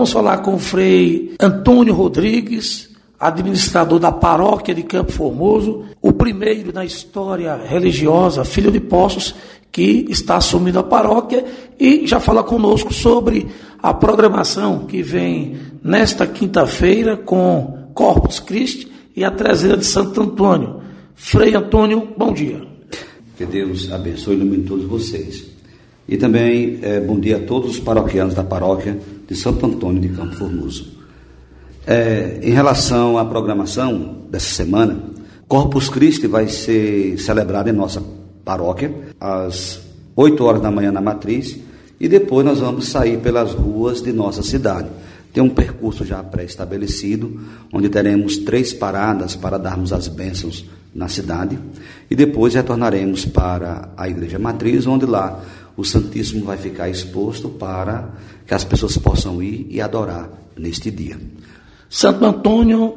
Vamos falar com o Frei Antônio Rodrigues, administrador da paróquia de Campo Formoso, o primeiro na história religiosa, filho de Poços, que está assumindo a paróquia e já fala conosco sobre a programação que vem nesta quinta-feira com Corpus Christi e a trezena de Santo Antônio. Frei Antônio, bom dia. Que Deus abençoe e ilumine todos vocês. E também bom dia a todos os paroquianos da paróquia de Santo Antônio de Campo Formoso. Em relação à programação dessa semana, Corpus Christi vai ser celebrado em nossa paróquia às 8 horas da manhã na Matriz e depois nós vamos sair pelas ruas de nossa cidade. Tem um percurso já pré-estabelecido, onde teremos 3 paradas para darmos as bênçãos na cidade e depois retornaremos para a Igreja Matriz, onde lá o Santíssimo vai ficar exposto para que as pessoas possam ir e adorar neste dia. Santo Antônio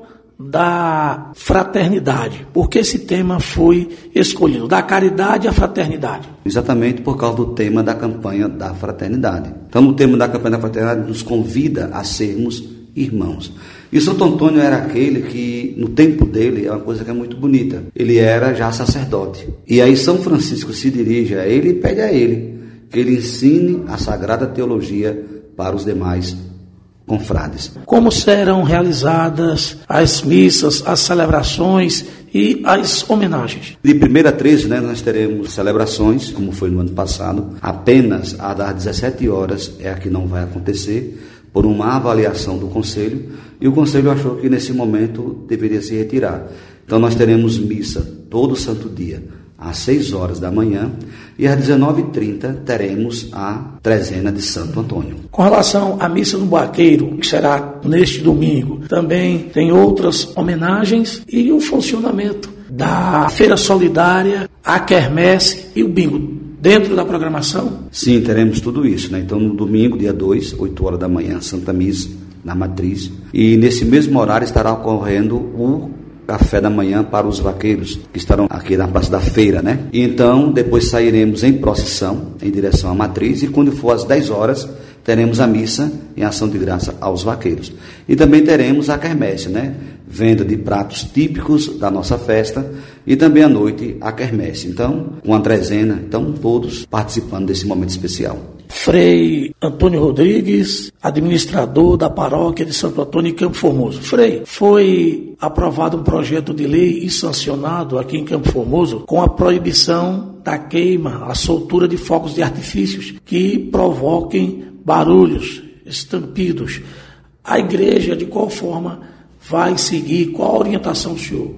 da fraternidade, por que esse tema foi escolhido? Da caridade à fraternidade. Exatamente por causa do tema da campanha da fraternidade. Então, o tema da campanha da fraternidade nos convida a sermos irmãos. E Santo Antônio era aquele que, no tempo dele, é uma coisa que é muito bonita, ele era já sacerdote. E aí São Francisco se dirige a ele e pede a ele que ele ensine a sagrada teologia para os demais confrades. Como serão realizadas as missas, as celebrações e as homenagens? De 1 a 13, nós teremos celebrações, como foi no ano passado, apenas a das 17 horas é a que não vai acontecer, por uma avaliação do Conselho, e o Conselho achou que nesse momento deveria se retirar. Então nós teremos missa todo santo dia, às 6 horas da manhã, e às 19h30 teremos a trezena de Santo Antônio. Com relação à missa do Baqueiro, que será neste domingo, também tem outras homenagens e o funcionamento da Feira Solidária, a quermesse e o bingo. Dentro da programação? Sim, teremos tudo isso, Então, no domingo, dia 2, 8 horas da manhã, Santa Missa, na Matriz. E nesse mesmo horário estará ocorrendo o café da manhã para os vaqueiros, que estarão aqui na Praça da Feira, E então, depois sairemos em procissão, em direção à Matriz, e quando for às 10 horas, teremos a missa em ação de graça aos vaqueiros. E também teremos a quermesse, Venda de pratos típicos da nossa festa e também à noite a quermesse. Então, com a trezena, todos participando desse momento especial. Frei Antônio Rodrigues, administrador da paróquia de Santo Antônio em Campo Formoso. Frei, foi aprovado um projeto de lei e sancionado aqui em Campo Formoso com a proibição da queima, a soltura de fogos de artifícios que provoquem barulhos, estampidos. A igreja, de qual forma vai seguir? Qual a orientação do senhor?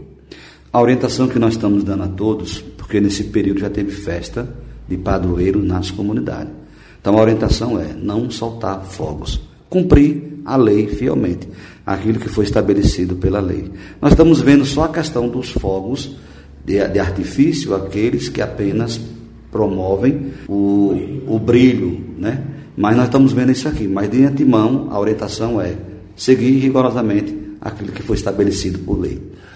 A orientação que nós estamos dando a todos, porque nesse período já teve festa de padroeiro nas comunidades. Então a orientação é não soltar fogos, cumprir a lei fielmente, aquilo que foi estabelecido pela lei. Nós estamos vendo só a questão dos fogos de artifício, aqueles que apenas promovem o brilho, Mas nós estamos vendo isso aqui, mas de antemão a orientação é seguir rigorosamente aquilo que foi estabelecido por lei.